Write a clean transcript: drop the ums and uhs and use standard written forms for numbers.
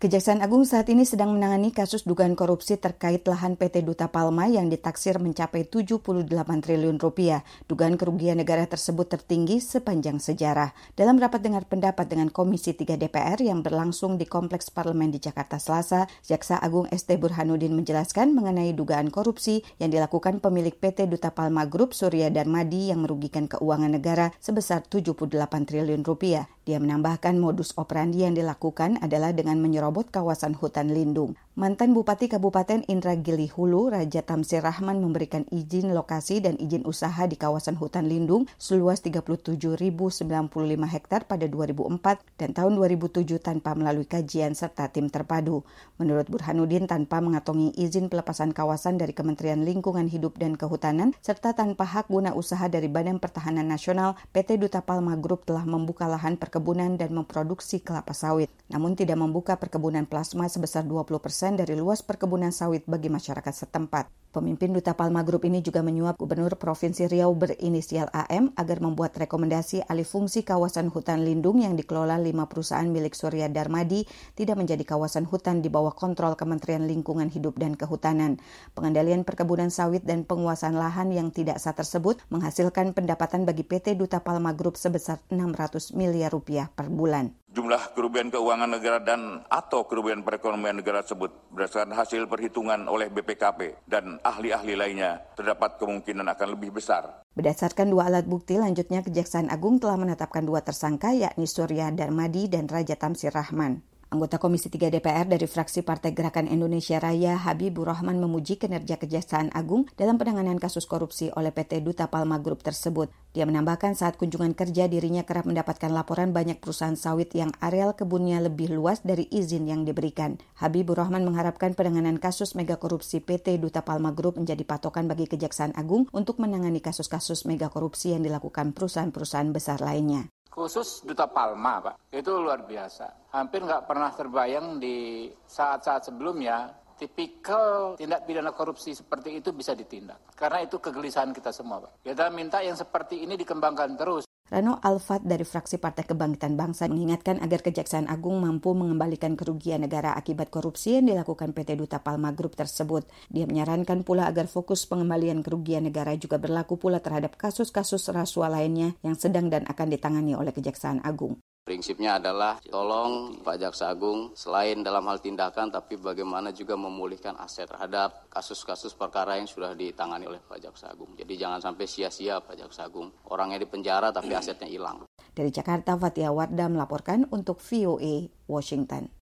Kejaksaan Agung saat ini sedang menangani kasus dugaan korupsi terkait lahan PT Duta Palma yang ditaksir mencapai 78 triliun rupiah. Dugaan kerugian negara tersebut tertinggi sepanjang sejarah. Dalam rapat dengar pendapat dengan Komisi 3 DPR yang berlangsung di Kompleks Parlemen di Jakarta Selasa, Jaksa Agung ST Burhanuddin menjelaskan mengenai dugaan korupsi yang dilakukan pemilik PT Duta Palma Group Surya Darmadi yang merugikan keuangan negara sebesar 78 triliun rupiah. Dia menambahkan modus operandi yang dilakukan adalah dengan menyerobot kawasan hutan lindung. Mantan Bupati Kabupaten Indragiri Hulu, Raja Tamsir Rahman memberikan izin lokasi dan izin usaha di kawasan hutan lindung seluas 37.095 hektar pada 2004 dan tahun 2007 tanpa melalui kajian serta tim terpadu. Menurut Burhanuddin, tanpa mengantongi izin pelepasan kawasan dari Kementerian Lingkungan Hidup dan Kehutanan serta tanpa hak guna usaha dari Badan Pertahanan Nasional, PT Duta Palma Group telah membuka lahan perkebunan dan memproduksi kelapa sawit, namun tidak membuka perkebunan plasma sebesar 20% dari luas perkebunan sawit bagi masyarakat setempat. Pemimpin Duta Palma Group ini juga menyuap Gubernur Provinsi Riau berinisial AM agar membuat rekomendasi alih fungsi kawasan hutan lindung yang dikelola 5 perusahaan milik Surya Darmadi tidak menjadi kawasan hutan di bawah kontrol Kementerian Lingkungan Hidup dan Kehutanan. Pengendalian perkebunan sawit dan penguasaan lahan yang tidak sah tersebut menghasilkan pendapatan bagi PT Duta Palma Group sebesar 600 miliar rupiah per bulan. Jumlah kerugian keuangan negara dan atau kerugian perekonomian negara tersebut berdasarkan hasil perhitungan oleh BPKP dan ahli-ahli lainnya terdapat kemungkinan akan lebih besar. Berdasarkan 2 alat bukti, lanjutnya Kejaksaan Agung telah menetapkan 2 tersangka yakni Surya Darmadi dan Raja Tamsir Rahman. Anggota Komisi 3 DPR dari fraksi Partai Gerakan Indonesia Raya, Habibur Rahman memuji kinerja Kejaksaan Agung dalam penanganan kasus korupsi oleh PT Duta Palma Group tersebut. Dia menambahkan saat kunjungan kerja dirinya kerap mendapatkan laporan banyak perusahaan sawit yang areal kebunnya lebih luas dari izin yang diberikan. Habibur Rahman mengharapkan penanganan kasus mega korupsi PT Duta Palma Group menjadi patokan bagi Kejaksaan Agung untuk menangani kasus-kasus mega korupsi yang dilakukan perusahaan-perusahaan besar lainnya. Khusus Duta Palma, Pak, itu luar biasa. Hampir nggak pernah terbayang di saat-saat sebelumnya tipikal tindak pidana korupsi seperti itu bisa ditindak. Karena itu kegelisahan kita semua, Pak. Kita minta yang seperti ini dikembangkan terus. Rano Alfat dari fraksi Partai Kebangkitan Bangsa mengingatkan agar Kejaksaan Agung mampu mengembalikan kerugian negara akibat korupsi yang dilakukan PT Duta Palma Group tersebut. Dia menyarankan pula agar fokus pengembalian kerugian negara juga berlaku pula terhadap kasus-kasus rasuah lainnya yang sedang dan akan ditangani oleh Kejaksaan Agung. Prinsipnya adalah tolong Pak Jaksa Agung selain dalam hal tindakan tapi bagaimana juga memulihkan aset terhadap kasus-kasus perkara yang sudah ditangani oleh Pak Jaksa Agung. Jadi jangan sampai sia-sia Pak Jaksa Agung. Orangnya di penjara tapi asetnya hilang. Dari Jakarta, Fatia Wardah melaporkan untuk VOA Washington.